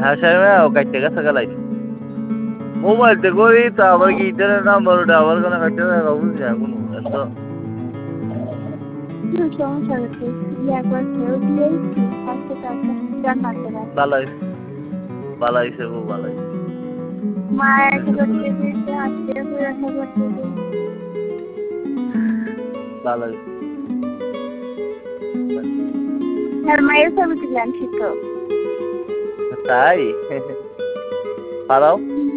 হাসায় ও কাটতে গেছে গেলাই মোবাইল তে করি তো আবার কি ইন্টারনেট নাম্বার ওটা আবার কোনো কাটতে গেছে বুঝছি না কোনো এত সমস্যা হচ্ছে একবার খেয়েও দিয়েছি আজকে তাকে জানাতে বালাই বালাই সে ও বালাই মায়ের খবর দিয়ে দিয়েছে আজকে খবর দিয়ে দিয়েছে বালাই আর মায়ের ছবি তুলে আনছি তো তাই পারাও